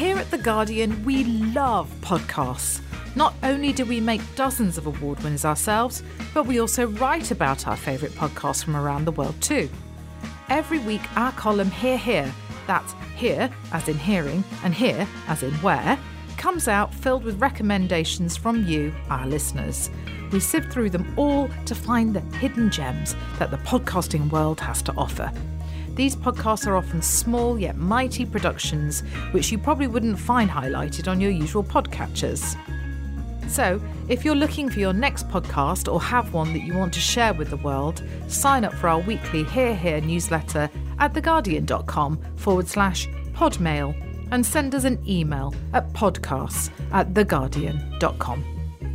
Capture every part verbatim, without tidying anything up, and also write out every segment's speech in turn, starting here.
Here at The Guardian, we love podcasts. Not only do we make dozens of award winners ourselves, but we also write about our favourite podcasts from around the world too. Every week, our column Hear Here, that's hear as in hearing and here as in where, comes out filled with recommendations from you, our listeners. We sift through them all to find the hidden gems that the podcasting world has to offer. These podcasts are often small yet mighty productions which you probably wouldn't find highlighted on your usual podcatchers. So, if you're looking for your next podcast or have one that you want to share with the world, sign up for our weekly Hear Here newsletter at theguardian.com forward slash podmail and send us an email at podcasts at theguardian.com.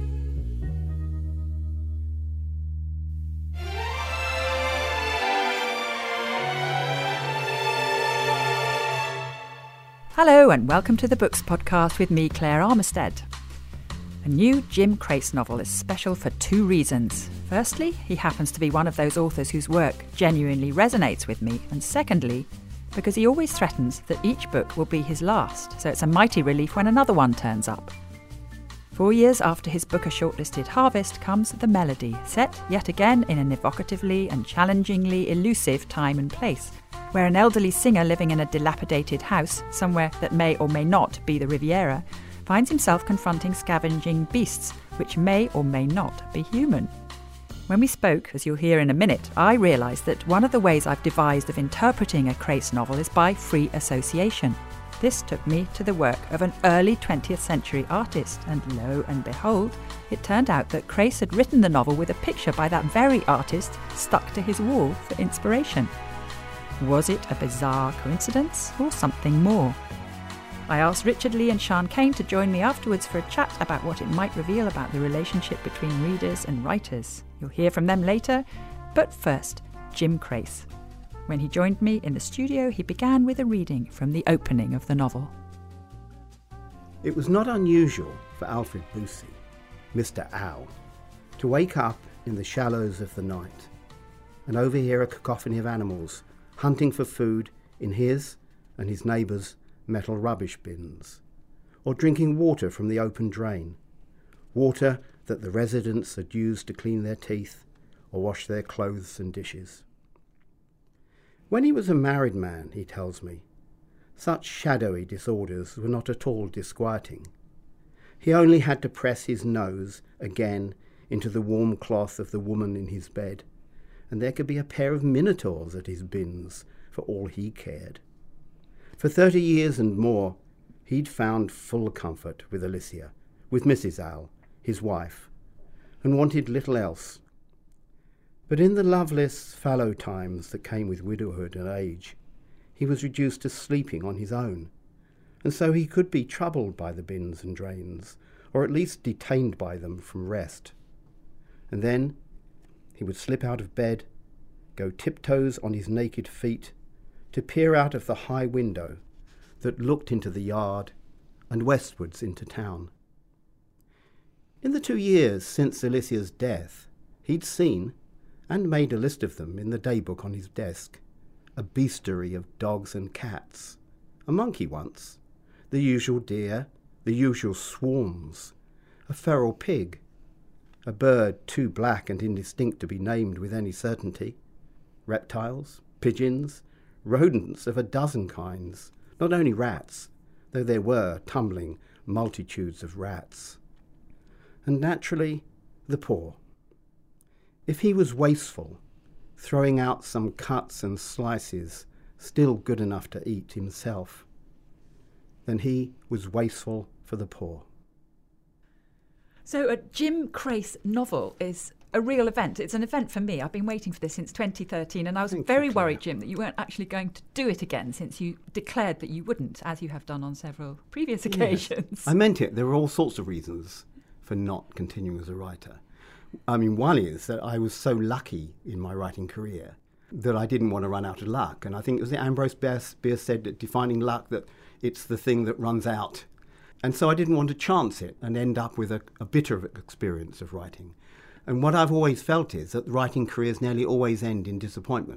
Hello and welcome to the Books Podcast with me, Claire Armistead. A new Jim Crace novel is special for two reasons. Firstly, he happens to be one of those authors whose work genuinely resonates with me, and secondly, because he always threatens that each book will be his last, so it's a mighty relief when another one turns up. Four years after his Booker shortlisted Harvest comes The Melody, set yet again in an evocatively and challengingly elusive time and place, where an elderly singer living in a dilapidated house, somewhere that may or may not be the Riviera, finds himself confronting scavenging beasts, which may or may not be human. When we spoke, as you'll hear in a minute, I realised that one of the ways I've devised of interpreting a Crace novel is by free association. This took me to the work of an early twentieth century artist, and lo and behold, it turned out that Crace had written the novel with a picture by that very artist stuck to his wall for inspiration. Was it a bizarre coincidence or something more? I asked Richard Lee and Sian Cain to join me afterwards for a chat about what it might reveal about the relationship between readers and writers. You'll hear from them later, but first, Jim Crace. When he joined me in the studio, he began with a reading from the opening of the novel. It was not unusual for Alfred Boosey, Mister Owl, to wake up in the shallows of the night and overhear a cacophony of animals hunting for food in his and his neighbours' metal rubbish bins, or drinking water from the open drain, water that the residents had used to clean their teeth or wash their clothes and dishes. When he was a married man, he tells me, such shadowy disorders were not at all disquieting. He only had to press his nose again into the warm cloth of the woman in his bed, and there could be a pair of minotaurs at his bins for all he cared. For thirty years and more, he'd found full comfort with Alicia, with Missus Owl, his wife, and wanted little else. But in the loveless fallow times that came with widowhood and age, he was reduced to sleeping on his own, and so he could be troubled by the bins and drains, or at least detained by them from rest. And then he would slip out of bed, go tiptoes on his naked feet, to peer out of the high window that looked into the yard and westwards into town. In the two years since Alicia's death, he'd seen, and made a list of them in the daybook on his desk, a bestiary of dogs and cats, a monkey once, the usual deer, the usual swarms, a feral pig, a bird too black and indistinct to be named with any certainty, reptiles, pigeons, rodents of a dozen kinds, not only rats, though there were tumbling multitudes of rats. And naturally, the poor. If he was wasteful, throwing out some cuts and slices still good enough to eat himself, then he was wasteful for the poor. So a Jim Crace novel is a real event. It's an event for me. I've been waiting for this since twenty thirteen, and I was Thank very you, Claire. worried, Jim, that you weren't actually going to do it again, since you declared that you wouldn't, as you have done on several previous occasions. Yes. I meant it. There were all sorts of reasons for not continuing as a writer. I mean, one is that I was so lucky in my writing career that I didn't want to run out of luck. And I think it was Ambrose Bierce said that defining luck, that it's the thing that runs out. And so I didn't want to chance it and end up with a, a bitter experience of writing. And what I've always felt is that writing careers nearly always end in disappointment,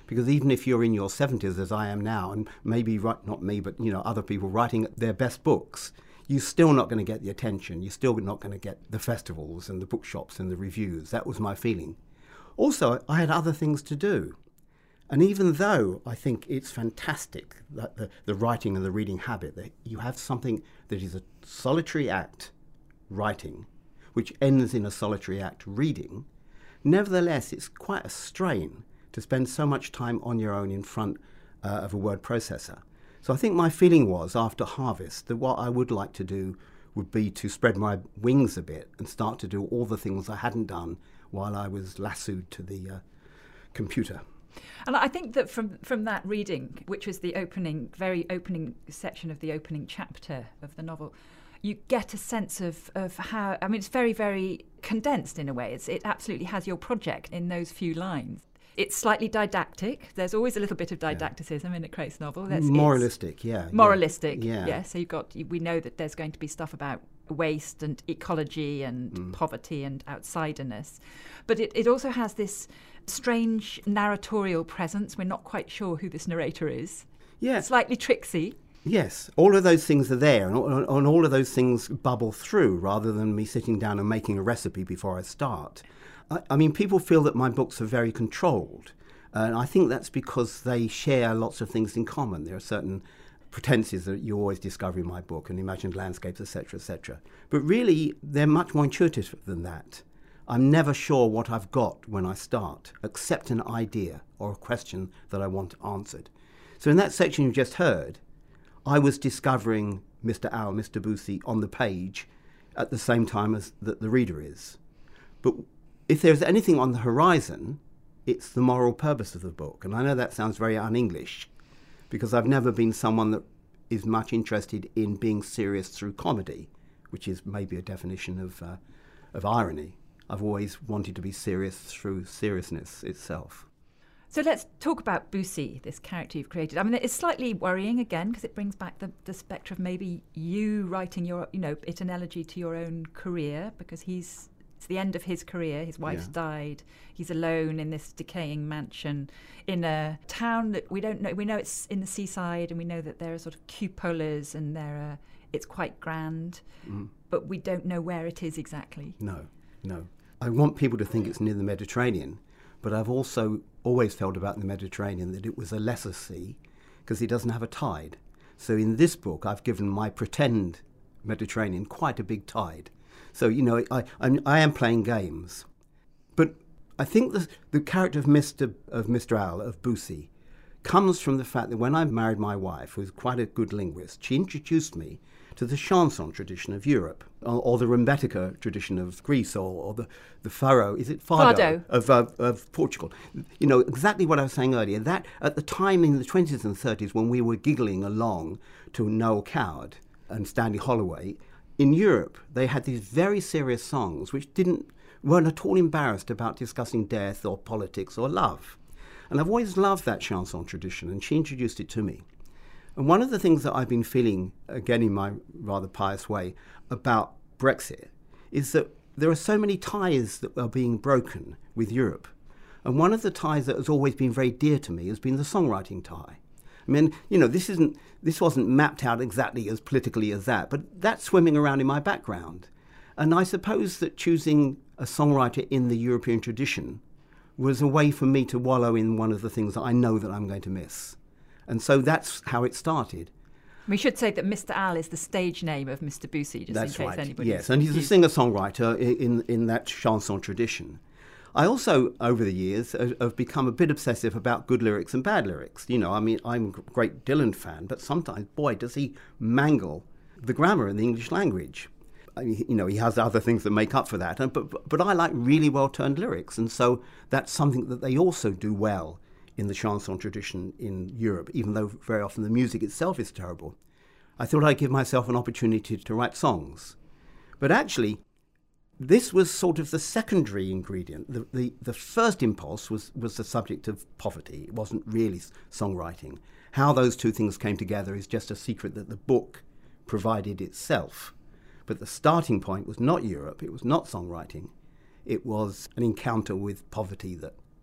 Because even if you're in your seventies, as I am now, and maybe, right, not me, but you know, other people writing their best books, you're still not going to get the attention. You're still not going to get the festivals and the bookshops and the reviews. That was my feeling. Also, I had other things to do. And even though I think it's fantastic that the, the writing and the reading habit, that you have something that is a solitary act, writing, which ends in a solitary act, reading, nevertheless, it's quite a strain to spend so much time on your own in front uh, of a word processor. So I think my feeling was, after Harvest, that what I would like to do would be to spread my wings a bit and start to do all the things I hadn't done while I was lassoed to the uh, computer. And I think that from, from that reading, which was the opening, very opening section of the opening chapter of the novel, you get a sense of, of how, I mean, it's very, very condensed in a way. It's, it absolutely has your project in those few lines. It's slightly didactic. There's always a little bit of didacticism yeah. in a Crace novel. That's, moralistic, yeah. Moralistic, yeah. yeah. So you've got, we know that there's going to be stuff about waste and ecology and mm. poverty and outsiderness. But it, it also has this strange narratorial presence. We're not quite sure who this narrator is. Yeah. Slightly tricksy. Yes, all of those things are there, and all, and all of those things bubble through rather than me sitting down and making a recipe before I start. I, I mean, people feel that my books are very controlled, and I think that's because they share lots of things in common. There are certain pretenses that you always discover in my book, and imagined landscapes, et cetera, et cetera. But really, they're much more intuitive than that. I'm never sure what I've got when I start, except an idea or a question that I want answered. So in that section you just heard, I was discovering Mister Owl, Mister Boothie on the page at the same time as the, the reader is. But if there's anything on the horizon, it's the moral purpose of the book. And I know that sounds very un-English, because I've never been someone that is much interested in being serious through comedy, which is maybe a definition of, uh, of irony. I've always wanted to be serious through seriousness itself. So let's talk about Boothie, this character you've created. I mean, it's slightly worrying, again, because it brings back the, the spectre of maybe you writing your, you know, it's an elegy to your own career, because he's, it's the end of his career. His wife's yeah. died. He's alone in this decaying mansion in a town that we don't know. We know it's in the seaside, and we know that there are sort of cupolas, and there are, it's quite grand, mm. but we don't know where it is exactly. No, no. I want people to think it's near the Mediterranean, but I've also always felt about the Mediterranean that it was a lesser sea because it doesn't have a tide. So in this book, I've given my pretend Mediterranean quite a big tide. So, you know, I, I'm, I am playing games. But I think the, the character of Mister of Mister Owl, of Boothie, comes from the fact that when I married my wife, who was quite a good linguist, she introduced me to the chanson tradition of Europe, or, or the rumbetica tradition of Greece, or, or the, the fado, is it fado, fado. Of, of, of Portugal. You know, exactly what I was saying earlier, that at the time in the twenties and thirties when we were giggling along to Noel Coward and Stanley Holloway, in Europe they had these very serious songs which didn't weren't at all embarrassed about discussing death or politics or love. And I've always loved that chanson tradition, and she introduced it to me. And one of the things that I've been feeling, again in my rather pious way, about Brexit is that there are so many ties that are being broken with Europe. And one of the ties that has always been very dear to me has been the songwriting tie. I mean, you know, this isn't this wasn't mapped out exactly as politically as that, but that's swimming around in my background. And I suppose that choosing a songwriter in the European tradition was a way for me to wallow in one of the things that I know that I'm going to miss. And so that's how it started. We should say that Mister Owl is the stage name of Mister Boothie, just that's in case right. anybody. Yes, and he's a singer-songwriter in, in that chanson tradition. I also, over the years, have become a bit obsessive about good lyrics and bad lyrics. You know, I mean, I'm a great Dylan fan, but sometimes, boy, does he mangle the grammar in the English language. I mean, you know, he has other things that make up for that, and, but, but I like really well-turned lyrics, and so that's something that they also do well in the chanson tradition in Europe, even though very often the music itself is terrible. I thought I'd give myself an opportunity to write songs. But actually, this was sort of the secondary ingredient. The, the, the first impulse was, was the subject of poverty. It wasn't really songwriting. How those two things came together is just a secret that the book provided itself. But the starting point was not Europe, it was not songwriting. It was an encounter with poverty that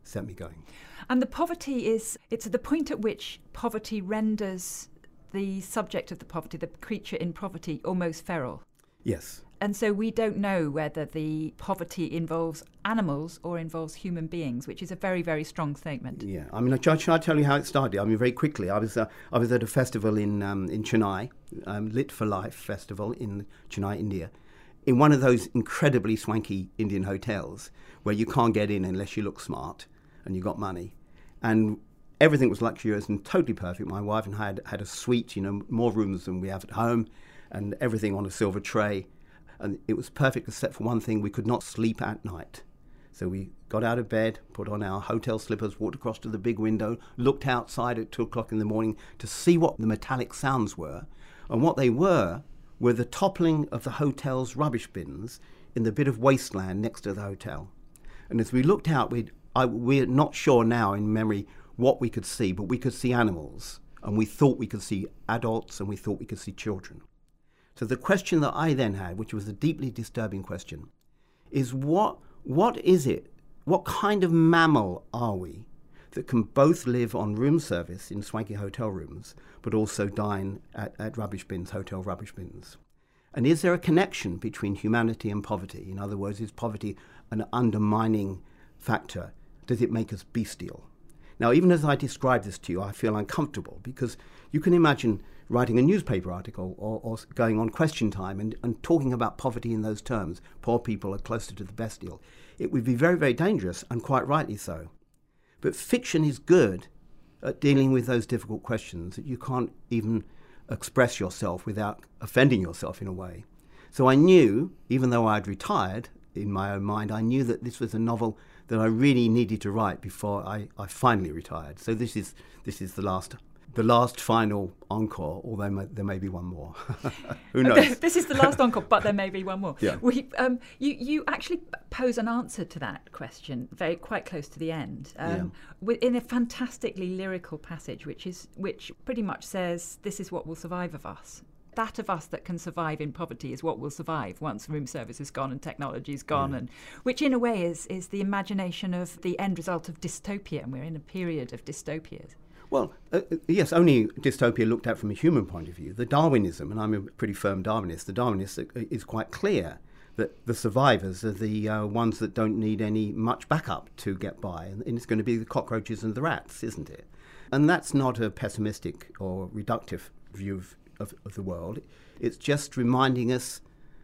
set me going. And the poverty is, it's the point at which poverty renders the subject of the poverty, the creature in poverty, almost feral. Yes. And so we don't know whether the poverty involves animals or involves human beings, which is a very, very strong statement. Yeah. I mean, shall I tell you how it started? I mean, very quickly. I was uh, I was at a festival in um, in Chennai, um, Lit for Life festival in Chennai, India, in one of those incredibly swanky Indian hotels where you can't get in unless you look smart and you got money. And everything was luxurious and totally perfect. My wife and I had, had a suite, you know, more rooms than we have at home, and everything on a silver tray. And it was perfect except for one thing: we could not sleep at night. So we got out of bed, put on our hotel slippers, walked across to the big window, looked outside at two o'clock in the morning to see what the metallic sounds were. And what they were were the toppling of the hotel's rubbish bins in the bit of wasteland next to the hotel. And as we looked out, we'd, I, we're not sure now in memory what we could see, but we could see animals, and we thought we could see adults, and we thought we could see children. So the question that I then had, which was a deeply disturbing question, is what what is it, what kind of mammal are we that can both live on room service in swanky hotel rooms, but also dine at, at rubbish bins, hotel rubbish bins? And is there a connection between humanity and poverty? In other words, is poverty an undermining factor? Does it make us bestial? Now, even as I describe this to you, I feel uncomfortable, because you can imagine writing a newspaper article or, or going on Question Time and, and talking about poverty in those terms. Poor people are closer to the bestial. It would be very, very dangerous, and quite rightly so. But fiction is good at dealing with those difficult questions that you can't even express yourself without offending yourself in a way. So I knew, even though I'd retired, in my own mind, I knew that this was a novel that I really needed to write before I, I finally retired. So this is this is the last the last final encore, although may, there may be one more. Who knows? This is the last encore, but there may be one more. Yeah. We, um, you, you actually pose an answer to that question very quite close to the end, um, yeah. in a fantastically lyrical passage, which is which pretty much says, "This is what will survive of us." That of us that can survive in poverty is what will survive once room service is gone and technology is gone, yeah. and which in a way is, is the imagination of the end result of dystopia, and we're in a period of dystopias. Well, uh, yes, only dystopia looked at from a human point of view. The Darwinism, and I'm a pretty firm Darwinist, the Darwinist is quite clear that the survivors are the uh, ones that don't need any much backup to get by, and, and it's going to be the cockroaches and the rats, isn't it? And that's not a pessimistic or reductive view of Of, of the world. It's just reminding us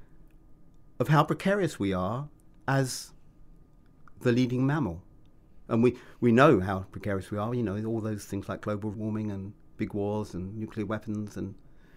of how precarious we are as the leading mammal. And we, we know how precarious we are, you know, all those things like global warming and big wars and nuclear weapons. And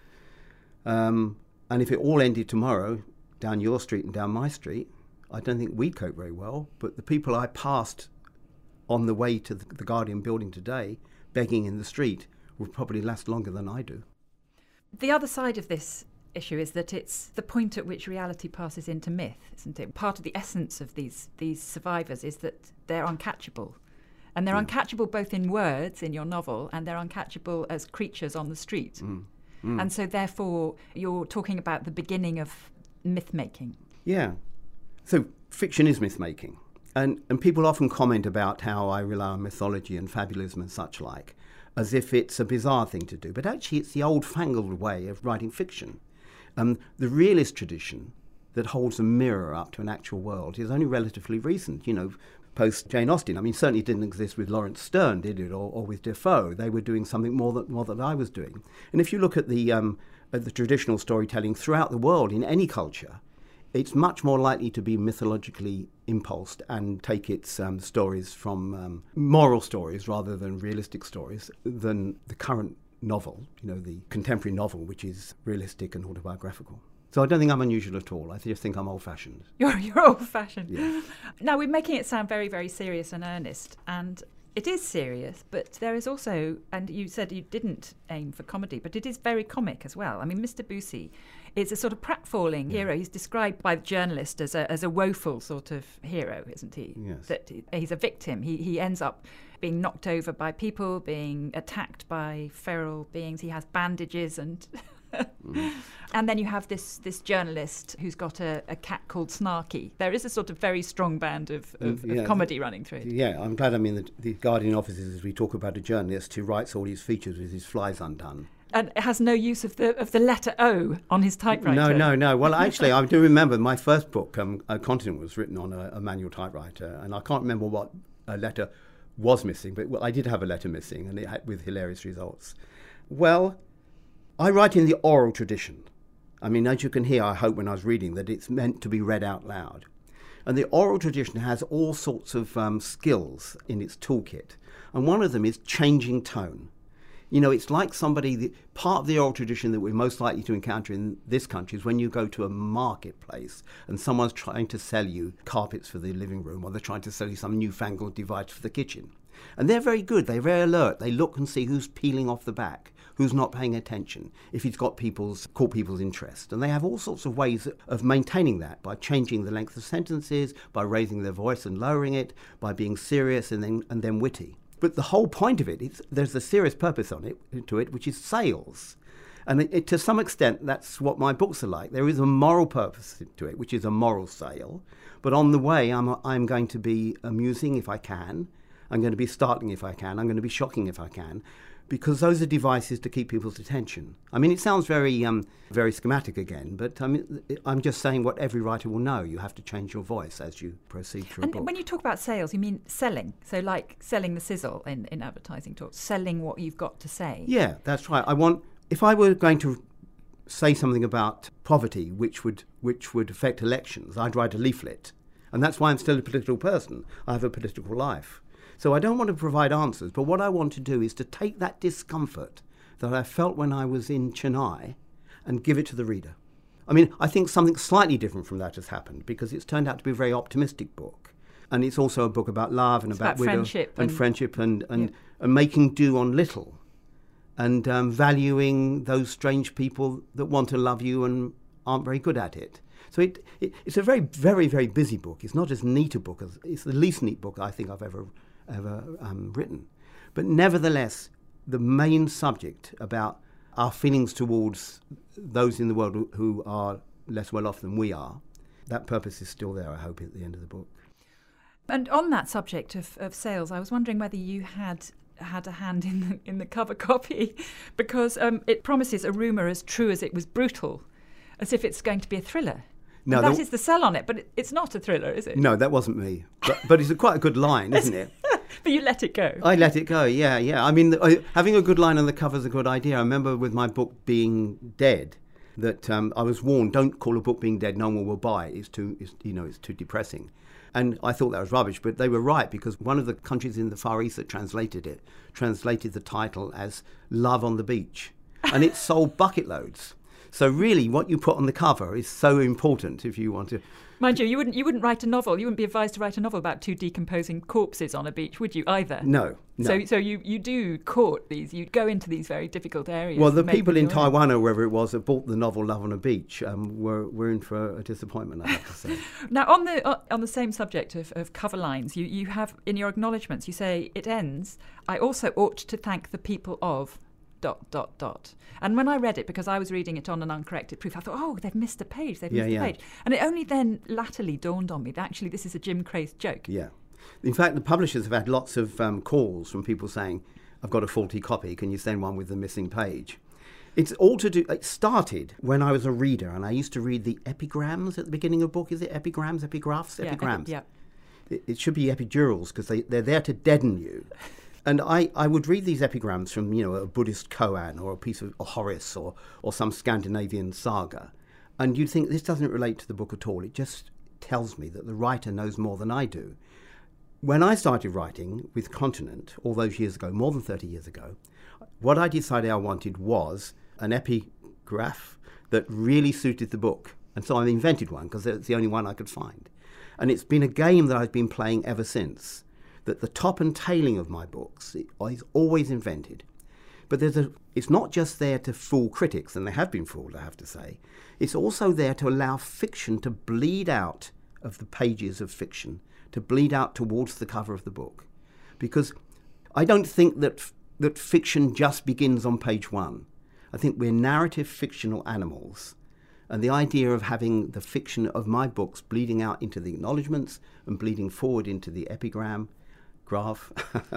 um, and if it all ended tomorrow, down your street and down my street, I don't think we'd cope very well. But the people I passed on the way to the, the Guardian building today, begging in the street, would probably last longer than I do. The other side of this issue is that it's the point at which reality passes into myth, isn't it? Part of the essence of these these survivors is that they're uncatchable. And they're mm. uncatchable both in words in your novel, and they're uncatchable as creatures on the street. Mm. Mm. And so therefore you're talking about the beginning of myth-making. Yeah. So fiction is myth-making. And, and people often comment about how I rely on mythology and fabulism and such like, as if it's a bizarre thing to do. But actually it's the old-fangled way of writing fiction. Um, the realist tradition that holds a mirror up to an actual world is only relatively recent, you know, post Jane Austen. I mean, certainly it didn't exist with Lawrence Stern, did it, or, or with Defoe. They were doing something more than, more than I was doing. And if you look at the, um, at the traditional storytelling throughout the world, in any culture, it's much more likely to be mythologically impulsed and take its um, stories from um, moral stories rather than realistic stories than the current novel, you know, the contemporary novel, which is realistic and autobiographical. So I don't think I'm unusual at all. I just think I'm old-fashioned. You're, you're old-fashioned. Yeah. Now, we're making it sound very, very serious and earnest, and it is serious, but there is also, and you said you didn't aim for comedy, but it is very comic as well. I mean, Mister Busey is a sort of pratfalling yeah. hero. He's described by the journalist as a as a woeful sort of hero, isn't he? Yes. That he's a victim. He he ends up being knocked over by people, being attacked by feral beings. He has bandages and Mm. And then you have this this journalist who's got a, a cat called Snarky. There is a sort of very strong band of, of, yeah, of comedy running through it. Yeah, I'm glad I'm in the, the Guardian offices as we talk about a journalist who writes all his features with his flies undone. And has no use of the of the letter O on his typewriter. No, no, no. Well, actually, I do remember my first book, um, A Continent, was written on a, a manual typewriter, and I can't remember what a letter was missing, but well, I did have a letter missing, and it had, with hilarious results. Well, I write in the oral tradition. I mean, as you can hear, I hope when I was reading, that it's meant to be read out loud. And the oral tradition has all sorts of um, skills in its toolkit. And one of them is changing tone. You know, it's like somebody, the, part of the oral tradition that we're most likely to encounter in this country is when you go to a marketplace and someone's trying to sell you carpets for the living room, or they're trying to sell you some newfangled device for the kitchen. And they're very good, they're very alert. They look and see who's peeling off the back, who's not paying attention, if he's got people's, caught people's interest. And they have all sorts of ways of maintaining that, by changing the length of sentences, by raising their voice and lowering it, by being serious and then and then witty. But the whole point of it is there's a serious purpose on it to it, which is sales. And it, it, to some extent, that's what my books are like. There is a moral purpose to it, which is a moral sale. But on the way, I'm I'm going to be amusing if I can. I'm going to be startling if I can. I'm going to be shocking if I can, because those are devices to keep people's attention. I mean, it sounds very um, very schematic again, but I mean, I'm just saying what every writer will know. You have to change your voice as you proceed through and a book. When you talk about sales, you mean selling. So like selling the sizzle in, in advertising talk, selling what you've got to say. Yeah, that's right. I want, if I were going to say something about poverty, which would which would affect elections, I'd write a leaflet. And that's why I'm still a political person. I have a political life. So I don't want to provide answers, but what I want to do is to take that discomfort that I felt when I was in Chennai and give it to the reader. I mean, I think something slightly different from that has happened, because it's turned out to be a very optimistic book. And it's also a book about love and it's about, about widow friendship and, and friendship and, and, yeah. and making do on little, and um, valuing those strange people that want to love you and aren't very good at it. So it, it it's a very, very, very busy book. It's not as neat a book as, it's the least neat book I think I've ever ever um, written. But nevertheless, the main subject about our feelings towards those in the world who are less well off than we are, that purpose is still there, I hope, at the end of the book. And on that subject of, of sales, I was wondering whether you had had a hand in the, in the cover copy, because um, it promises a rumour as true as it was brutal, as if it's going to be a thriller. No, that the, is the sell on it, but it, it's not a thriller, is it? No, that wasn't me. But, but it's a quite a good line, isn't it? But you let it go. I let it go, yeah, yeah. I mean, I, having a good line on the cover is a good idea. I remember with my book being dead, that um, I was warned, don't call a book being dead, no one will buy it. It's too, it's, you know, it's too depressing. And I thought that was rubbish, but they were right, because one of the countries in the Far East that translated it, translated the title as Love on the Beach. And it sold bucket loads. So really, what you put on the cover is so important if you want to... Mind you, you wouldn't you wouldn't write a novel. You wouldn't be advised to write a novel about two decomposing corpses on a beach, would you, either? No. no. So so you, you do court these, you go into these very difficult areas. Well, the people in Taiwan or wherever it was that bought the novel Love on a Beach um, were, were in for a disappointment, I have to say. Now, on the uh, on the same subject of, of cover lines, you, you have, in your acknowledgements, you say, it ends, I also ought to thank the people of... dot, dot, dot. And when I read it, because I was reading it on an uncorrected proof, I thought, oh, they've missed a page, they've yeah, missed yeah. a page. And it only then latterly dawned on me that actually this is a Jim Crace joke. Yeah. In fact, the publishers have had lots of um, calls from people saying, I've got a faulty copy, can you send one with the missing page? It's all to do, it started when I was a reader, and I used to read the epigrams at the beginning of a book. Is it epigrams, epigraphs, yeah, epigrams? Epi- yeah. It, it should be epidurals, because they, they're there to deaden you. And I, I would read these epigrams from, you know, a Buddhist koan or a piece of or Horace or, or some Scandinavian saga. And you'd think, this doesn't relate to the book at all. It just tells me that the writer knows more than I do. When I started writing with Continent, all those years ago, more than thirty years ago, what I decided I wanted was an epigraph that really suited the book. And so I invented one, because it's the only one I could find. And it's been a game that I've been playing ever since. That the top and tailing of my books is always invented. But there's a, it's not just there to fool critics, and they have been fooled, I have to say. It's also there to allow fiction to bleed out of the pages of fiction, to bleed out towards the cover of the book. Because I don't think that that fiction just begins on page one. I think we're narrative fictional animals. And the idea of having the fiction of my books bleeding out into the acknowledgements and bleeding forward into the epigram graph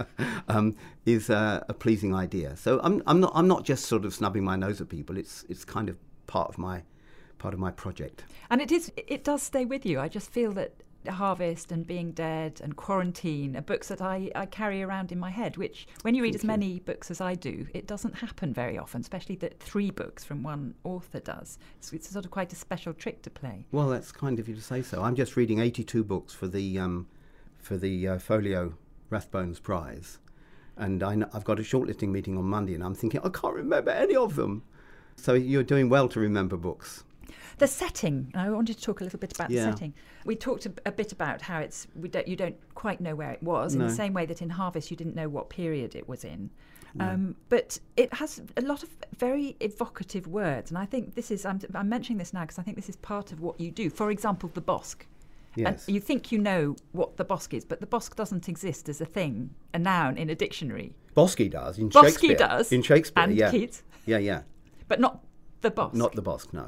um, is uh, a pleasing idea. So I'm, I'm not I'm not just sort of snubbing my nose at people. It's it's kind of part of my part of my project. And it is it does stay with you. I just feel that Harvest and Being Dead and Quarantine are books that I, I carry around in my head, which when you read Thank as you. many books as I do, it doesn't happen very often, especially that three books from one author does. It's, it's sort of quite a special trick to play. Well, that's kind of you to say so. I'm just reading eighty-two books for the um, for the uh, Folio Rathbones Prize, and I know, I've got a shortlisting meeting on Monday, and I'm thinking I can't remember any of them. So you're doing well to remember books. The setting, I wanted to talk a little bit about Yeah. the setting. We talked a, a bit about how it's we don't you don't quite know where it was, in No. the same way that in Harvest you didn't know what period it was in. No. Um, but it has a lot of very evocative words, and I think this is, I'm, I'm mentioning this now because I think this is part of what you do. For example, the Bosque. Yes. And you think you know what the Bosque is, but the Bosque doesn't exist as a thing, a noun in a dictionary. Bosque does in Bosque Shakespeare. does. In Shakespeare, and yeah. Keats. Yeah, yeah. But not the Bosque. Not the Bosque, no.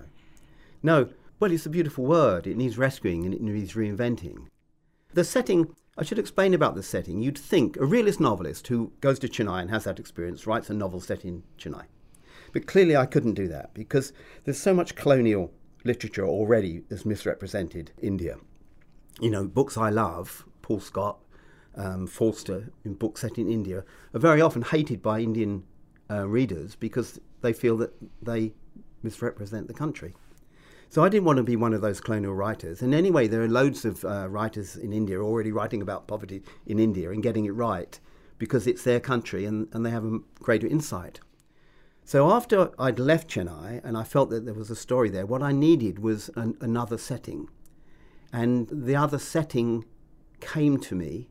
No, well, it's a beautiful word. It needs rescuing and it needs reinventing. The setting, I should explain about the setting. You'd think a realist novelist who goes to Chennai and has that experience writes a novel set in Chennai. But clearly I couldn't do that because there's so much colonial literature already that's misrepresented India. You know, books I love, Paul Scott, um, Forster, in books set in India, are very often hated by Indian uh, readers because they feel that they misrepresent the country. So I didn't want to be one of those colonial writers. And anyway, there are loads of uh, writers in India already writing about poverty in India and getting it right because it's their country and, and they have a greater insight. So after I'd left Chennai and I felt that there was a story there, what I needed was an, another setting. And the other setting came to me.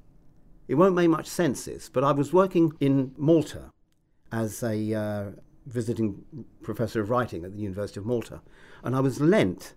It won't make much sense, this, but I was working in Malta as a uh, visiting professor of writing at the University of Malta. And I was lent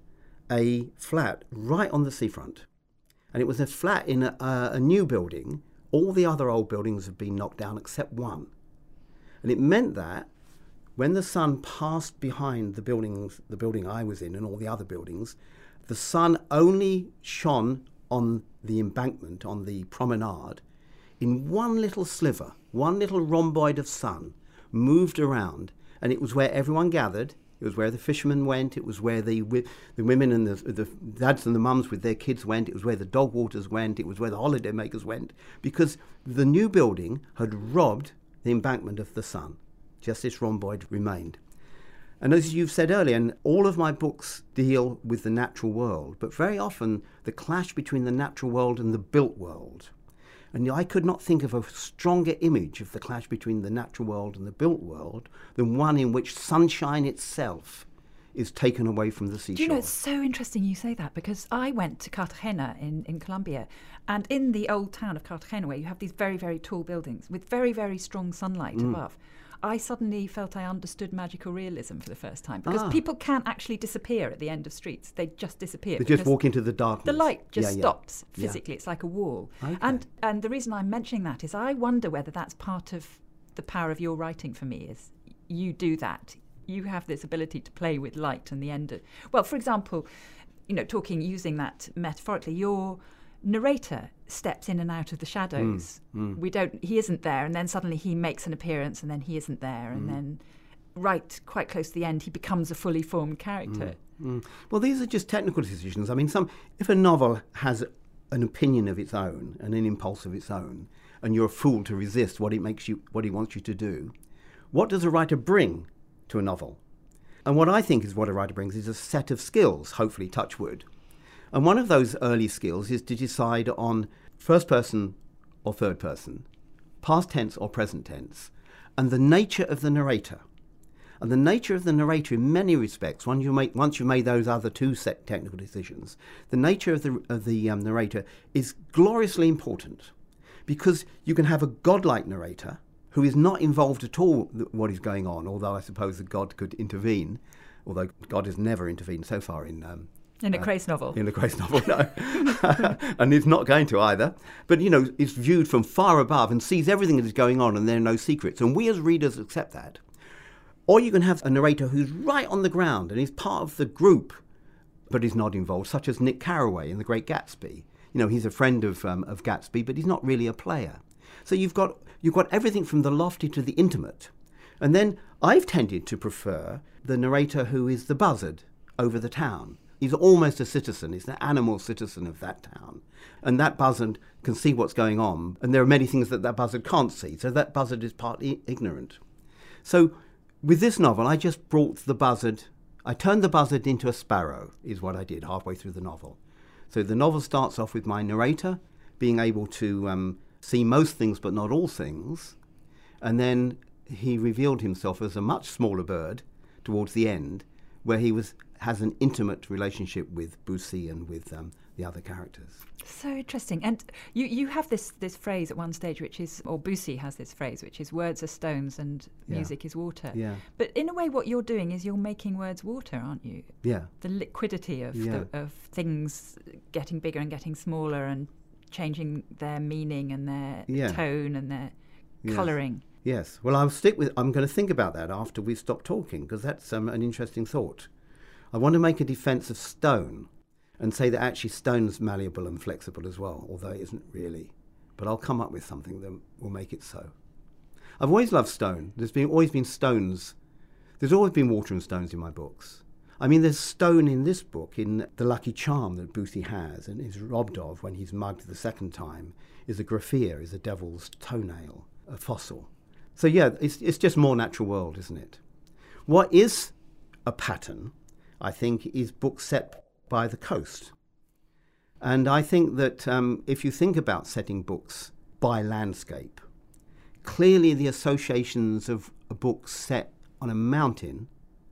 a flat right on the seafront. And it was a flat in a, uh, a new building. All the other old buildings had been knocked down except one. And it meant that when the sun passed behind the buildings, the building I was in and all the other buildings, the sun only shone on the embankment, on the promenade, in one little sliver, one little rhomboid of sun moved around, and it was where everyone gathered. It was where the fishermen went. It was where the the women and the, the dads and the mums with their kids went. It was where the dog walkers went. It was where the holiday makers went, because the new building had robbed the embankment of the sun. Just this rhomboid remained. And as you've said earlier, and all of my books deal with the natural world, but very often the clash between the natural world and the built world. And I could not think of a stronger image of the clash between the natural world and the built world than one in which sunshine itself is taken away from the seashore. Do you know, it's so interesting you say that, because I went to Cartagena in, in Colombia, and in the old town of Cartagena, where you have these very, very tall buildings with very, very strong sunlight Mm. above, I suddenly felt I understood magical realism for the first time, because Ah. people can't actually disappear at the end of streets. They just disappear. They just because walk into the darkness. the light just Yeah, yeah. stops Yeah. physically. It's like a wall. Okay. And and the reason I'm mentioning that is I wonder whether that's part of the power of your writing for me, is you do that. You have this ability to play with light and the end of... Well, for example, you know, talking, using that metaphorically, your narrator steps in and out of the shadows. Mm, mm. We don't... He isn't there, and then suddenly he makes an appearance, and then he isn't there, and Mm. then right quite close to the end, he becomes a fully formed character. Mm. Well, these are just technical decisions. I mean, some if a novel has an opinion of its own and an impulse of its own, and you're a fool to resist what it makes you, what he wants you to do, what does a writer bring to a novel? And what I think is what a writer brings is a set of skills, hopefully, touch wood. And one of those early skills is to decide on first person or third person, past tense or present tense, and the nature of the narrator. And the nature of the narrator, in many respects, once you make, once you've made those other two set technical decisions, the nature of the of the um, narrator is gloriously important, because you can have a godlike narrator who is not involved at all with what is going on, although I suppose that God could intervene, although God has never intervened so far in... Um, In a uh, Crace novel. In a Crace novel, no. And it's not going to either. But, you know, it's viewed from far above and sees everything that is going on, and there are no secrets. And we as readers accept that. Or you can have a narrator who's right on the ground and he's part of the group, but he's not involved, such as Nick Carraway in The Great Gatsby. You know, he's a friend of um, of Gatsby, but he's not really a player. So you've got you've got everything from the lofty to the intimate. And then I've tended to prefer the narrator who is the buzzard over the town. He's almost a citizen. He's the animal citizen of that town. And that buzzard can see what's going on. And there are many things that that buzzard can't see. So that buzzard is partly ignorant. So with this novel, I just brought the buzzard, I turned the buzzard into a sparrow, is what I did halfway through the novel. So the novel starts off with my narrator being able to um, see most things but not all things. And then he revealed himself as a much smaller bird towards the end, where he was has an intimate relationship with Bussy and with um, the other characters. So interesting. And you, you have this, this phrase at one stage, which is, or Bussy has this phrase, which is words are stones and music yeah. is water. Yeah. But in a way, what you're doing is you're making words water, aren't you? Yeah. The liquidity of, yeah. the, of things getting bigger and getting smaller and changing their meaning and their yeah. tone and their yes. colouring. Yes. Well, I'll stick with, I'm going to think about that after we stop talking, because that's um, an interesting thought. I want to make a defence of stone and say that actually stone's malleable and flexible as well, although it isn't really. But I'll come up with something that will make it so. I've always loved stone. There's been always been stones. There's always been water and stones in my books. I mean, there's stone in this book, in the lucky charm that Bussy has and is robbed of when he's mugged the second time, is a graphia, is a devil's toenail, a fossil. So yeah, it's, it's just more natural world, isn't it? What is a pattern, I think, is books set by the coast. And I think that um, if you think about setting books by landscape, clearly the associations of a book set on a mountain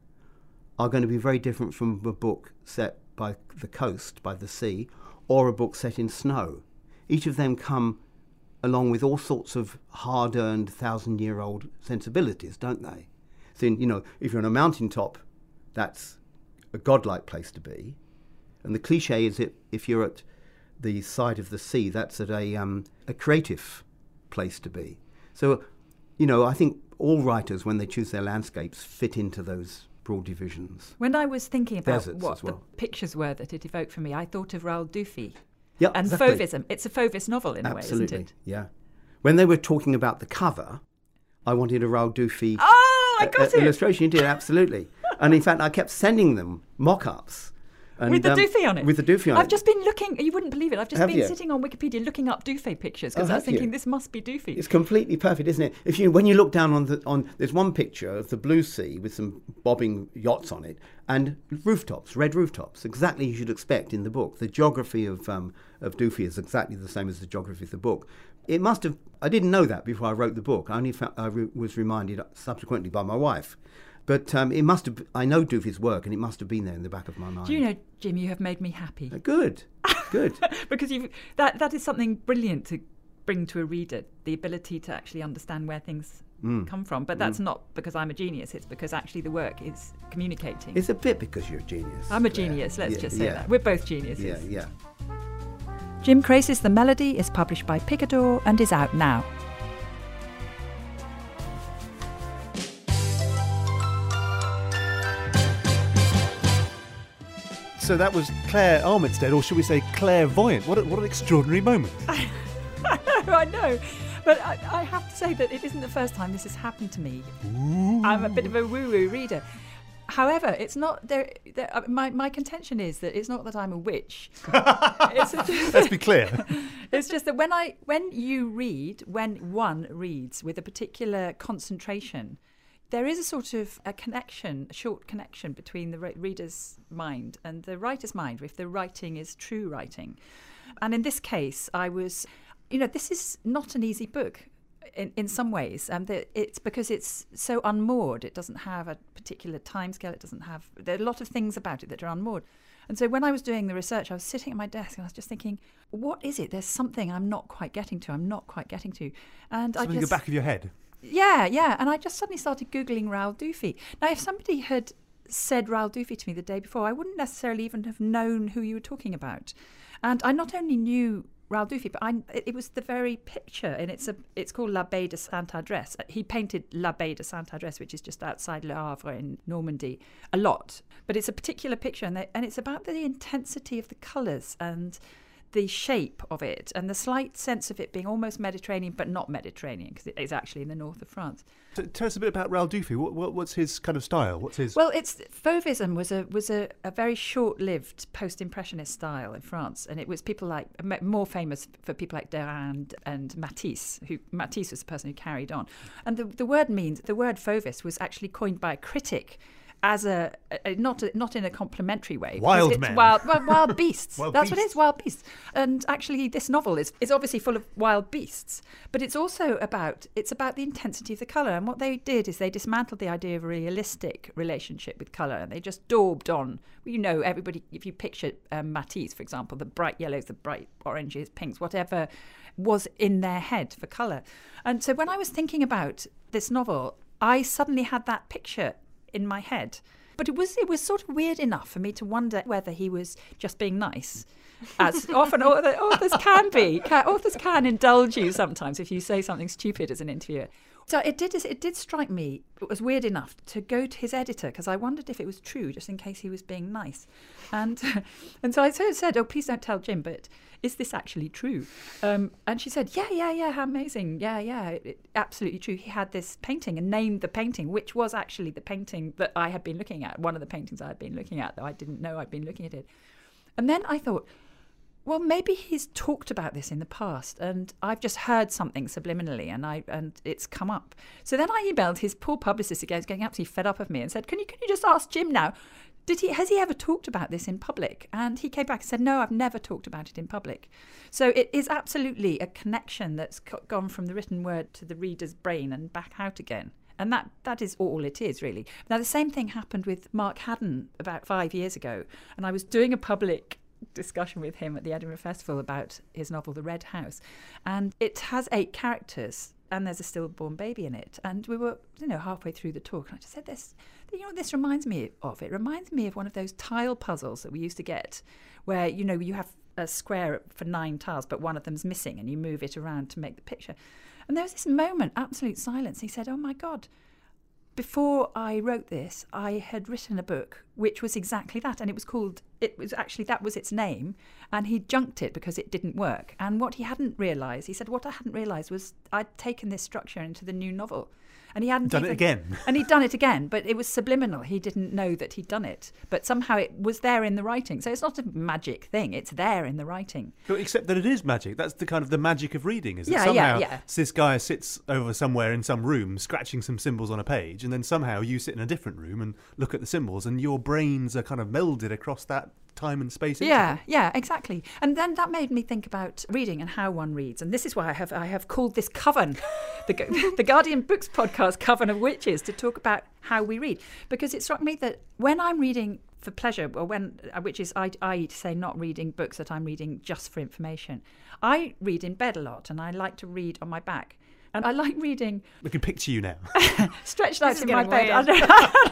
are going to be very different from a book set by the coast, by the sea, or a book set in snow. Each of them come along with all sorts of hard-earned, thousand-year-old sensibilities, don't they? So, you know, if you're on a mountaintop, that's a godlike place to be. And the cliche is that if you're at the side of the sea, that's at a um, a creative place to be. So, you know, I think all writers, when they choose their landscapes, fit into those broad divisions. When I was thinking about Deserts what as well. the pictures were that it evoked for me, I thought of Raoul Dufy. Yeah, and exactly. Fauvism. It's a Fauvis novel in Absolutely. a way, isn't it? Yeah. When they were talking about the cover, I wanted a Raoul Dufy oh, I got a, a, it. illustration. You did, absolutely. And in fact, I kept sending them mock-ups. And, with the um, Dufy on it? With the Dufy on I've it. just been looking, you wouldn't believe it, I've just Have been you? sitting on Wikipedia looking up Dufy pictures because Oh, I was have you? thinking this must be Dufy. It's completely perfect, isn't it? If you, when you look down on the, on, there's one picture of the blue sea with some bobbing yachts on it and rooftops, red rooftops, exactly as you'd expect in the book. The geography of um, of Dufy is exactly the same as the geography of the book. It must have, I didn't know that before I wrote the book. I only found, I re- was reminded subsequently by my wife. But um, it must have, I know Dufy's work, and it must have been there in the back of my mind. Do you know, Jim, you have made me happy. Uh, good, good. Because you've, that that is something brilliant to bring to a reader, the ability to actually understand where things mm. come from. But that's mm. not because I'm a genius, it's because actually the work is communicating. It's a bit because you're a genius. I'm a genius, let's yeah, just say yeah. that. We're both geniuses. Yeah, yeah. Jim Crace's The Melody is published by Picador and is out now. So that was Claire Armitstead, or should we say clairvoyant? What, a, what an extraordinary moment. I know, I know. But I, I have to say that it isn't the first time this has happened to me. Ooh. I'm a bit of a woo-woo reader. However, it's not there. there my, my contention is that it's not that I'm a witch. It's a, Let's be clear. It's just that when I when you read, when one reads with a particular concentration, there is a sort of a connection, a short connection between the re- reader's mind and the writer's mind, if the writing is true writing. And in this case, I was, you know, this is not an easy book in, in some ways. Um, the, it's because it's so unmoored. It doesn't have a particular timescale. It doesn't have, there are a lot of things about it that are unmoored. And so when I was doing the research, I was sitting at my desk and I was just thinking, what is it? There's something I'm not quite getting to. I'm not quite getting to. And Something I in just, the back of your head. Yeah, yeah. And I just suddenly started Googling Raoul Dufy. Now, if somebody had said Raoul Dufy to me the day before, I wouldn't necessarily even have known who you were talking about. And I not only knew Raoul Dufy, but I, it, it was the very picture, and it's a it's called L'Abbaye de Saint-Adresse. He painted L'Abbaye de Saint-Adresse, which is just outside Le Havre in Normandy, a lot. But it's a particular picture, and, they, and it's about the intensity of the colours and the shape of it, and the slight sense of it being almost Mediterranean, but not Mediterranean, because it is actually in the north of France. So tell us a bit about Raoul Dufy. What, what, what's his kind of style? What's his? Well, it's Fauvism was a was a, a very short-lived post-impressionist style in France, and it was people like more famous for people like Derain and, and Matisse. Who Matisse was the person who carried on, and the the word means the word Fauvis was actually coined by a critic. As a, a not a, not in a complimentary way. Wild it's men. Wild, well, wild beasts. Wild That's beasts. what it is, wild beasts. And actually this novel is, is obviously full of wild beasts. But it's also about, it's about the intensity of the colour. And what they did is they dismantled the idea of a realistic relationship with colour. And they just daubed on, you know, everybody, if you picture um, Matisse, for example, the bright yellows, the bright oranges, pinks, whatever was in their head for colour. And so when I was thinking about this novel, I suddenly had that picture in my head. But it was it was sort of weird enough for me to wonder whether he was just being nice, as often author, authors can be. Can, authors can indulge you sometimes if you say something stupid as an interviewer. So it did it did strike me, it was weird enough to go to his editor, because I wondered if it was true, just in case he was being nice. And and so I sort of said, oh, please don't tell Jim, but is this actually true? Um, and she said, yeah, yeah, yeah, how amazing. Yeah, yeah, it, it, absolutely true. He had this painting and named the painting, which was actually the painting that I had been looking at, one of the paintings I had been looking at, though I didn't know I'd been looking at it. And then I thought, well, maybe he's talked about this in the past, and I've just heard something subliminally, and I and it's come up. So then I emailed his poor publicist again, getting absolutely fed up of me, and said, "Can you can you just ask Jim now? Did he has he ever talked about this in public?" And he came back and said, "No, I've never talked about it in public." So it is absolutely a connection that's gone from the written word to the reader's brain and back out again. And that, that is all it is, really. Now, the same thing happened with Mark Haddon about five years ago, and I was doing a public discussion with him at the Edinburgh Festival about his novel The Red House, and it has eight characters and there's a stillborn baby in it, and we were you know halfway through the talk and I just said this you know what this reminds me of it reminds me of one of those tile puzzles that we used to get where you know you have a square for nine tiles but one of them's missing and you move it around to make the picture. And there was this moment, absolute silence. He said, oh my God, before I wrote this, I had written a book which was exactly that. And it was called, it was actually, that was its name. And he junked it because it didn't work. And what he hadn't realised, he said, what I hadn't realised was I'd taken this structure into the new novel. And he hadn't done even, it again. And he'd done it again, but it was subliminal. He didn't know that he'd done it. But somehow it was there in the writing. So it's not a magic thing. It's there in the writing. But except that it is magic. That's the kind of the magic of reading, is that Yeah, somehow yeah, yeah. this guy sits over somewhere in some room scratching some symbols on a page, and then somehow you sit in a different room and look at the symbols, and your brains are kind of melded across that time and space. Yeah, yeah, exactly. And then that made me think about reading and how one reads. And this is why I have I have called this Coven, the, the Guardian Books podcast, Coven of Witches, to talk about how we read. Because it struck me that when I'm reading for pleasure, or when, which is I, I say not reading books that I'm reading just for information, I read in bed a lot, and I like to read on my back. And I like reading. We can picture you now. Stretched out This is in my getting bed. weird.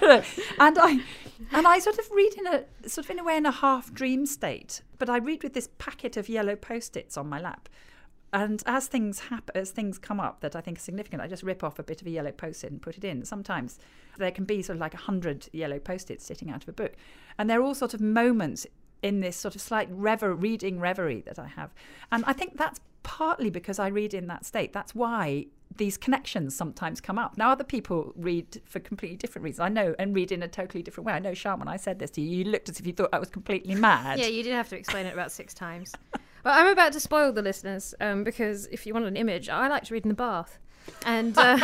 and I and I sort of read in a sort of in a way in a half dream state. But I read with this packet of yellow post-its on my lap. And as things happen, as things come up that I think are significant, I just rip off a bit of a yellow post-it and put it in. Sometimes there can be sort of like a hundred yellow post-its sitting out of a book. And they're all sort of moments in this sort of slight rever- reading reverie that I have. And I think that's partly because I read in that state. That's why these connections sometimes come up. Now, other people read for completely different reasons. I know, and read in a totally different way. I know, Sean, when I said this to you, you looked as if you thought I was completely mad. Yeah, you did have to explain it about six times. Well, I'm about to spoil the listeners um, because if you want an image, I like to read in the bath. And uh,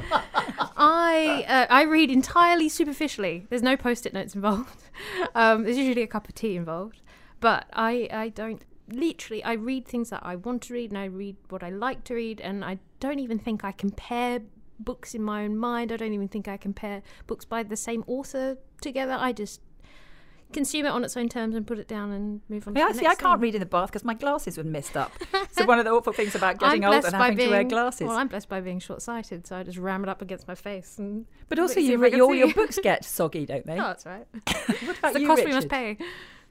I uh, I read entirely superficially. There's no post-it notes involved. Um, there's usually a cup of tea involved. But I, I don't... Literally, I read things that I want to read, and I read what I like to read, and I don't even think I compare books in my own mind. I don't even think I compare books by the same author together. I just consume it on its own terms and put it down and move on Yeah, to the see, next I can't thing. read in the bath because my glasses were messed up. So one of the awful things about getting I'm old blessed and by having being, to wear glasses. Well, I'm blessed by being short-sighted, so I just ram it up against my face. And but also, see you if I re- can all see. your books get soggy, don't they? Oh, that's right. What about It's the you, cost we must Richard? pay.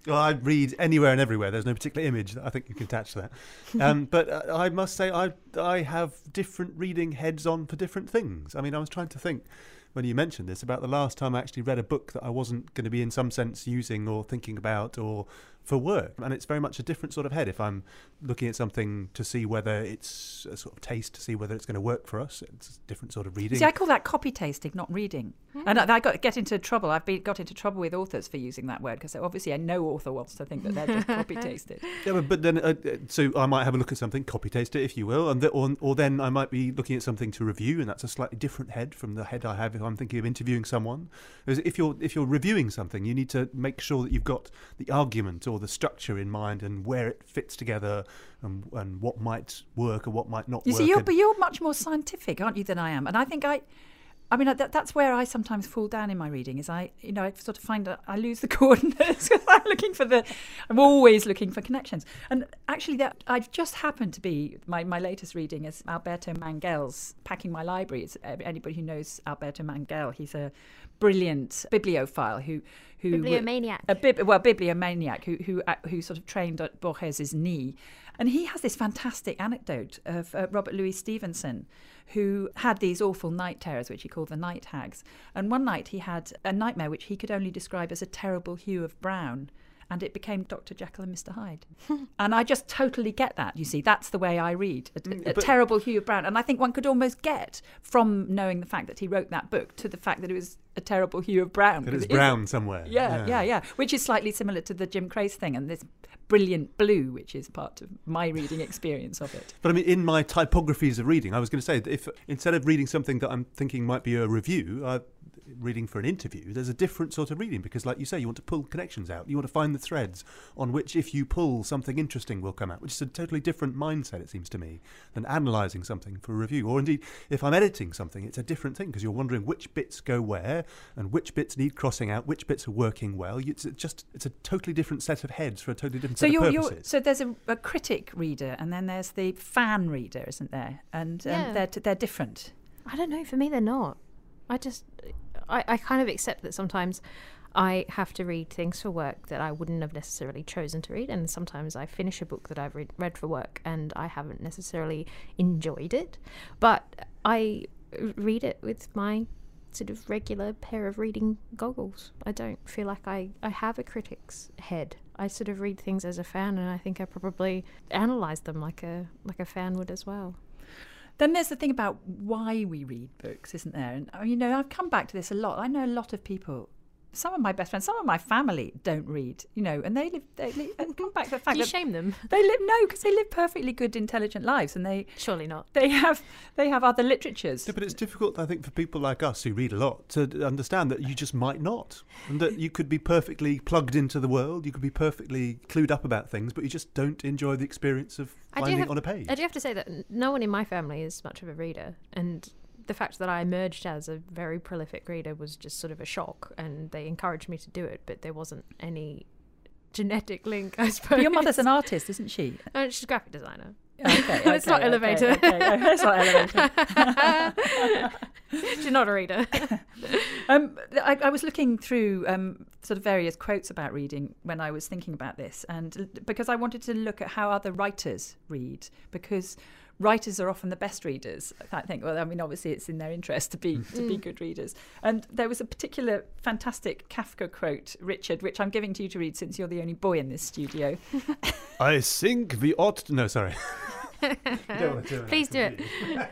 Well, I read anywhere and everywhere. There's no particular image that I think you can attach to that. Um, but uh, I must say, I I have different reading heads on for different things. I mean, I was trying to think when you mentioned this about the last time I actually read a book that I wasn't going to be in some sense using or thinking about or for work. And it's very much a different sort of head. If I'm looking at something to see whether it's a sort of taste, to see whether it's going to work for us, it's a different sort of reading. See, I call that copy tasting, not reading. Mm. And I, I got get into trouble. I've been, got into trouble with authors for using that word because obviously no author wants to think that they're just copy tasted. Yeah, but, but then, uh, so I might have a look at something, copy taste it, if you will, and the, or, or then I might be looking at something to review, and that's a slightly different head from the head I have if I'm thinking of interviewing someone. Because if you're if you're reviewing something, you need to make sure that you've got the argument or the structure in mind and where it fits together and, and what might work or what might not you work. See, you're, but you're much more scientific, aren't you, than I am? And I think I... I mean, that, that's where I sometimes fall down in my reading. Is I, you know, I sort of find that I lose the coordinates because I'm looking for the. I'm always looking for connections. And actually, that I've just happened to be my, my latest reading is Alberto Mangel's Packing My Library. It's anybody who knows Alberto Mangel. He's a brilliant bibliophile who who bibliomaniac. A bib, well, bibliomaniac who who uh, who sort of trained at Borges's knee, and he has this fantastic anecdote of uh, Robert Louis Stevenson, who had these awful night terrors, which he called the night hags. And one night he had a nightmare which he could only describe as a terrible hue of brown, and it became Doctor Jekyll and Mister Hyde. And I just totally get that, you see. That's the way I read, a, a, a terrible hue of brown. And I think one could almost get from knowing the fact that he wrote that book to the fact that it was a terrible hue of brown. It is it brown is, somewhere. Yeah, yeah, yeah, yeah. Which is slightly similar to the Jim Crace thing and this brilliant blue, which is part of my reading experience of it. But I mean, in my typographies of reading, I was going to say that if instead of reading something that I'm thinking might be a review, uh, reading for an interview, there's a different sort of reading because, like you say, you want to pull connections out. You want to find the threads on which, if you pull, something interesting will come out, which is a totally different mindset, it seems to me, than analysing something for a review. Or indeed, if I'm editing something, it's a different thing because you're wondering which bits go where and which bits need crossing out, which bits are working well. It's just it's a totally different set of heads for a totally different so set you're, of you're, purposes. so there's a, a critic reader and then there's the fan reader, isn't there? And um, Yeah. they're t- they're different. I don't know. For me, they're not. I just, I, I kind of accept that sometimes I have to read things for work that I wouldn't have necessarily chosen to read, and sometimes I finish a book that I've read, read for work and I haven't necessarily enjoyed it, but I read it with my sort of regular pair of reading goggles. I don't feel like I, I have a critic's head. I sort of read things as a fan, and I think I probably analyse them like a like a fan would as well. Then there's the thing about why we read books, isn't there? And you know, I've come back to this a lot. I know a lot of people, some of my best friends, some of my family don't read, you know, and they live, they live and come back to the fact Do you that shame them? they live, no, because they live perfectly good, intelligent lives, and they Surely not. they have they have other literatures. Yeah, but it's difficult, I think, for people like us who read a lot to understand that you just might not. And that you could be perfectly plugged into the world, you could be perfectly clued up about things, but you just don't enjoy the experience of I do finding have- it on a page. I do have to say that n- no one in my family is much of a reader, and the fact that I emerged as a very prolific reader was just sort of a shock, and they encouraged me to do it, but there wasn't any genetic link, I suppose. But your mother's an artist, isn't she? No, she's a graphic designer. Okay, It's not okay, elevator. Okay, okay. It's not elevator. She's not a reader. Um, I, I was looking through um, sort of various quotes about reading when I was thinking about this, and l- because I wanted to look at how other writers read, because writers are often the best readers. I think. Well, I mean, obviously, it's in their interest to be to be good readers. And there was a particular fantastic Kafka quote, Richard, which I'm giving to you to read since you're the only boy in this studio. I think we ought to... No, sorry. Please do it.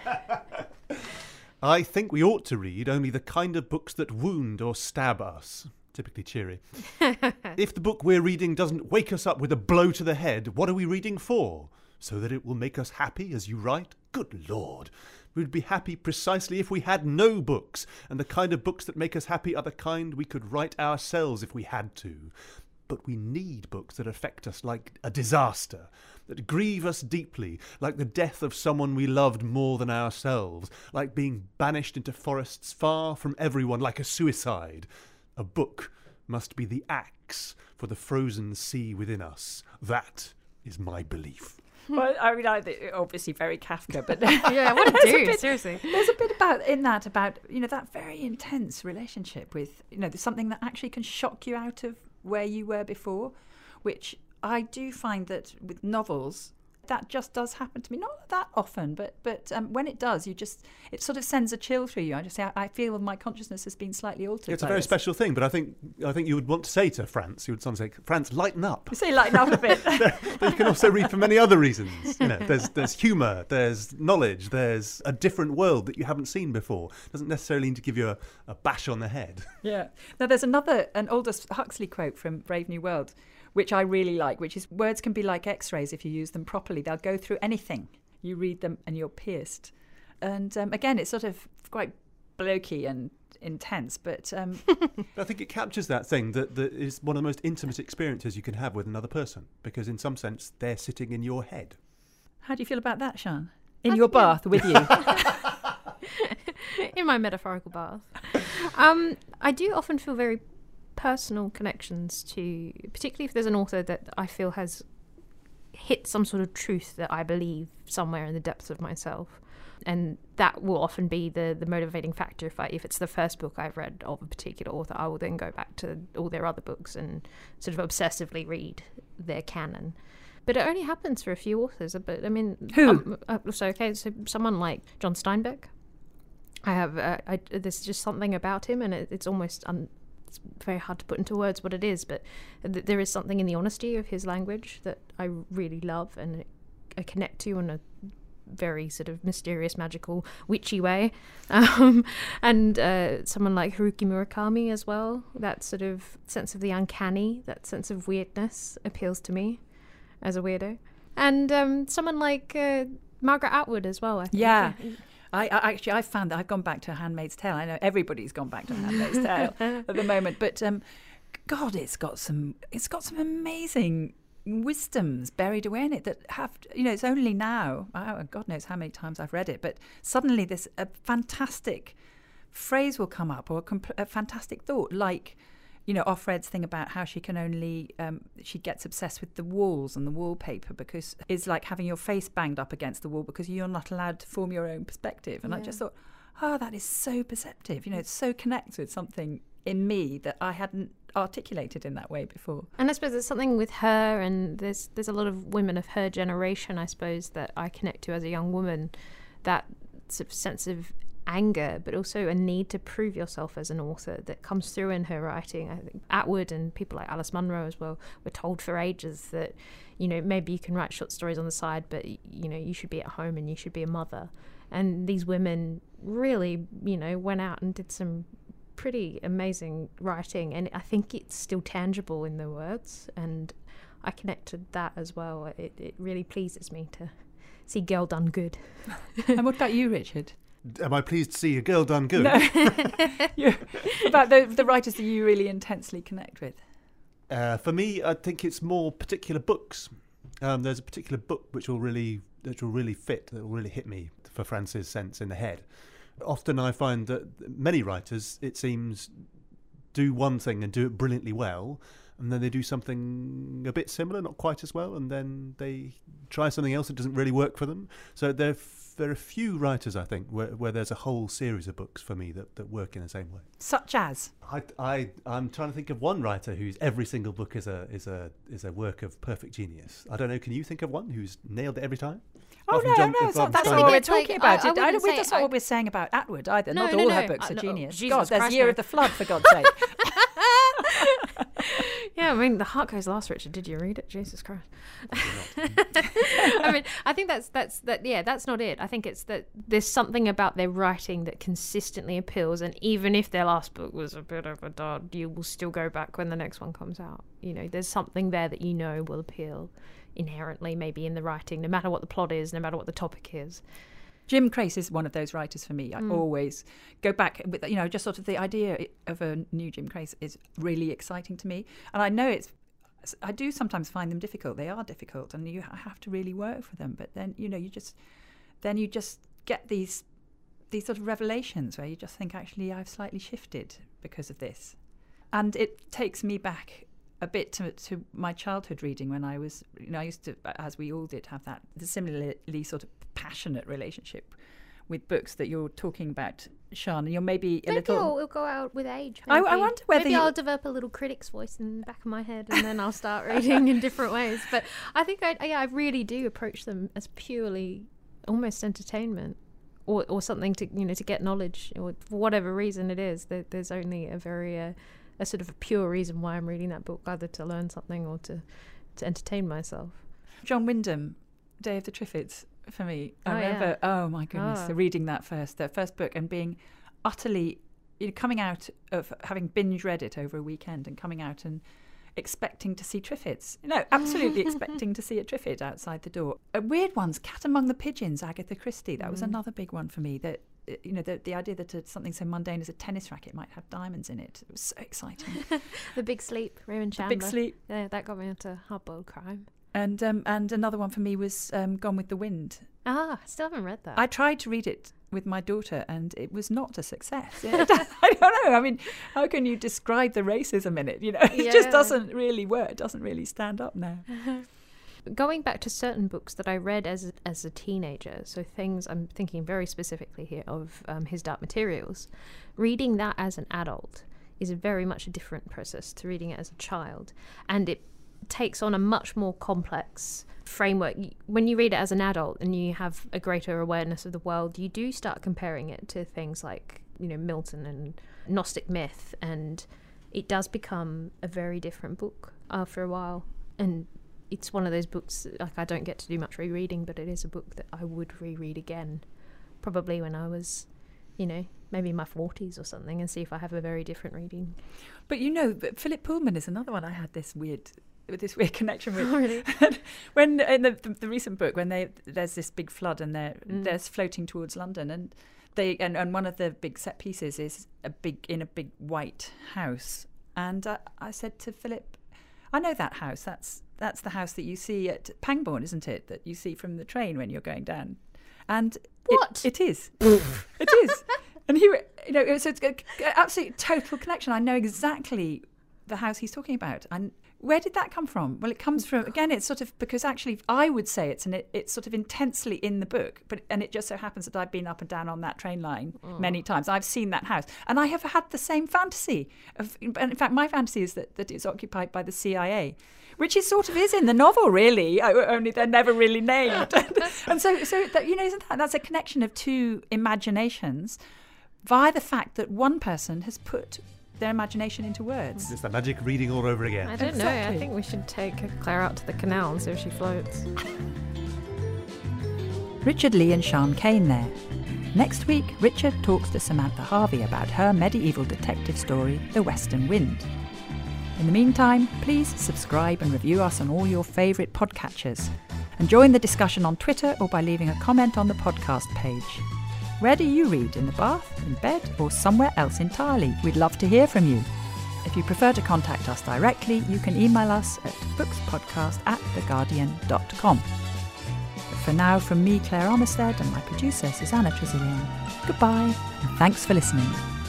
I think we ought to read only the kind of books that wound or stab us. Typically cheery. If the book we're reading doesn't wake us up with a blow to the head, what are we reading for? So that it will make us happy as you write? Good Lord. We'd be happy precisely if we had no books, and the kind of books that make us happy are the kind we could write ourselves if we had to. But we need books that affect us like a disaster, that grieve us deeply, like the death of someone we loved more than ourselves, like being banished into forests far from everyone, like a suicide. A book must be the axe for the frozen sea within us. That is my belief. Well, I mean, I, obviously very Kafka, but Yeah, what a There's a dude, bit- seriously. there's a bit about in that about you know that very intense relationship with you know there's something that actually can shock you out of where you were before, which I do find that with novels, that just does happen to me. Not that often, but but um, when it does, you just, it sort of sends a chill through you. I just say, I, I feel my consciousness has been slightly altered. It's a by very this. special thing, but I think I think you would want to say to France, you would sometimes say, France, lighten up. You say lighten up a bit. But you can also read for many other reasons. You know, there's there's humour, there's knowledge, there's a different world that you haven't seen before. It doesn't necessarily need to give you a, a bash on the head. Yeah. Now, there's another, an Aldous Huxley quote from Brave New World, which I really like, which is, words can be like x-rays if you use them properly. They'll go through anything. You read them and you're pierced. And um, again, it's sort of quite blokey and intense, but... Um, I think it captures that thing that, that is one of the most intimate experiences you can have with another person, because in some sense, they're sitting in your head. How do you feel about that, Sian? In I your think bath with you? In my metaphorical bath. Um, I do often feel very personal connections to, particularly if there's an author that I feel has hit some sort of truth that I believe somewhere in the depths of myself. And that will often be the, the motivating factor. If I, if it's the first book I've read of a particular author, I will then go back to all their other books and sort of obsessively read their canon. But it only happens for a few authors. But I mean, who? Um, uh, so okay, so someone like John Steinbeck. I have uh, I, there's just something about him, and it, it's almost un, it's very hard to put into words what it is. But th- there is something in the honesty of his language that I really love, and I connect to in a very sort of mysterious, magical, witchy way. Um, and uh, someone like Haruki Murakami as well. That sort of sense of the uncanny, that sense of weirdness appeals to me as a weirdo. And um, someone like uh, Margaret Atwood as well, I think. Yeah. I, I actually, I've found that I've gone back to Handmaid's Tale. I know everybody's gone back to Handmaid's Tale at the moment, but um, God, it's got some, it's got some amazing wisdoms buried away in it that have, you know, it's only now, oh, God knows how many times I've read it, but suddenly this a fantastic phrase will come up, or a, comp- a fantastic thought, like, you know, Offred's thing about how she can only, um, she gets obsessed with the walls and the wallpaper because it's like having your face banged up against the wall because you're not allowed to form your own perspective. And yeah. I just thought, oh, that is so perceptive. You know, it's so connected with something in me that I hadn't articulated in that way before. And I suppose there's something with her, and there's there's a lot of women of her generation, I suppose, that I connect to as a young woman, that sort of sense of anger, but also a need to prove yourself as an author that comes through in her writing. I think Atwood and people like Alice Munro as well were told for ages that, you know, maybe you can write short stories on the side, but, you know, you should be at home and you should be a mother. And these women really, you know, went out and did some pretty amazing writing, and I think it's still tangible in the words, and I connected that as well. It, it really pleases me to see girl done good. And what about you, Richard? Am I pleased to see a girl done good? No. Yeah. About the, the writers that you really intensely connect with. Uh, for me, I think it's more particular books. Um, there's a particular book which will really, which will really fit, that will really hit me for France's sense in the head. Often I find that many writers, it seems, do one thing and do it brilliantly well, and then they do something a bit similar, not quite as well, and then they try something else that doesn't really work for them. So there, there are few writers, I think, where, where there's a whole series of books for me that, that work in the same way. Such as? I, I, I'm trying to think of one writer whose every single book is a is a is a work of perfect genius. I don't know. Can you think of one who's nailed it every time? Oh, no, John, no, it's not, that's Steinbeck. not what we're It's like, talking about. I- I It- I wouldn't don't- say- that's not I- what we're saying about Atwood either. No, not no, all no. her books Uh, are no, genius. Jesus God, there's Christ, Year no. of the Flood, for God's sake. Yeah, I mean, The Heart Goes Last, Richard. Did you read it? Jesus Christ. I mean, I think that's that's that. Yeah, that's not it. I think it's that there's something about their writing that consistently appeals, and even if their last book was a bit of a dud, you will still go back when the next one comes out. You know, there's something there that you know will appeal inherently, maybe in the writing, no matter what the plot is, no matter what the topic is. Jim Crace is one of those writers for me. I Mm. always go back with, you know, just sort of the idea of a new Jim Crace is really exciting to me. And I know it's, I do sometimes find them difficult. They are difficult, and you have to really work for them. But then, you know, you just, then you just get these, these sort of revelations where you just think, actually, I've slightly shifted because of this. And it takes me back a bit to, to my childhood reading when I was, you know, I used to, as we all did, have that similarly sort of passionate relationship with books that you're talking about, Sian, and you're maybe a Maybe little... it'll, it'll go out with age. I, I maybe. wonder whether Maybe you... I'll develop a little critic's voice in the back of my head, and then I'll start reading in different ways. But I think I, yeah, I really do approach them as purely almost entertainment, or or something to you know to get knowledge, or for whatever reason it is. There, there's only a very uh, a sort of a pure reason why I'm reading that book, either to learn something or to to entertain myself. John Wyndham, Day of the Triffids, for me. I Oh, remember, yeah. oh my goodness, Oh. reading that first, that first book and being utterly, you know, coming out of having binge read it over a weekend and coming out and expecting to see Triffids. No, absolutely expecting to see a Triffid outside the door. Uh, weird ones, Cat Among the Pigeons, Agatha Christie. That was Mm. another big one for me. That uh, you know, the, the idea that uh, something so mundane as a tennis racket might have diamonds in it. It was so exciting. The Big Sleep, Raymond The Chandler. Big Sleep. Yeah, that got me into hard-boiled crime. And um, and another one for me was um, Gone with the Wind. Ah, I still haven't read that. I tried to read it with my daughter and it was not a success. I don't know. I mean, how can you describe the racism in it? You know, it just Yeah. doesn't really work. It doesn't really stand up now. Going back to certain books that I read as a, as a teenager, so things I'm thinking very specifically here of um, His Dark Materials, reading that as an adult is very much a different process to reading it as a child, and it takes on a much more complex framework. When you read it as an adult and you have a greater awareness of the world, you do start comparing it to things like, you know, Milton and Gnostic myth, and it does become a very different book after a while. And it's one of those books, like, I don't get to do much rereading, but it is a book that I would reread again, probably when I was, you know, maybe in my forties or something, and see if I have a very different reading. But you know, but Philip Pullman is another one I had this weird with this weird connection with. Oh, really? When in the, the, the recent book, when they there's this big flood and they're Mm. they're floating towards London, and they and, and one of the big set pieces is a big in a big white house, and I, I said to Philip, I know that house. That's that's the house that you see at Pangbourne, isn't it? That you see from the train when you're going down. And What? It, it is. It is. And he, you know, it's an absolute total connection. I know exactly the house he's talking about. And where did that come from? Well, it comes from, again, it's sort of, because actually I would say it's, and it, it's sort of intensely in the book, but and it just so happens that I've been up and down on that train line Oh. many times. I've seen that house. And I have had the same fantasy. Of, and in fact, my fantasy is that, that it's occupied by the C I A, which is sort of is in the novel, really, only they're never really named. And so, so that, you know, isn't that, that's a connection of two imaginations via the fact that one person has put their imagination into words. It's the magic reading all over again. I don't know. I Exactly. think we should take Claire out to the canal and see if she floats. Richard Lee and Sian Cain there. Next week, Richard talks to Samantha Harvey about her medieval detective story, The Western Wind. In the meantime, please subscribe and review us on all your favourite podcatchers. And join the discussion on Twitter or by leaving a comment on the podcast page. Where do you read? In the bath, in bed, or somewhere else entirely? We'd love to hear from you. If you prefer to contact us directly, you can email us at bookspodcast at theguardian dot com. But for now, from me, Claire Armistead, and my producer, Susanna Tresillian, goodbye, and thanks for listening.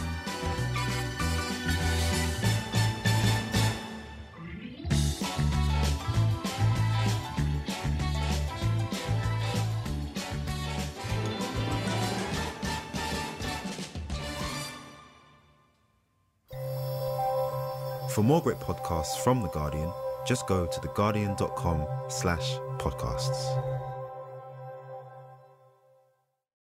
For more great podcasts from The Guardian, just go to theguardian dot com slash podcasts.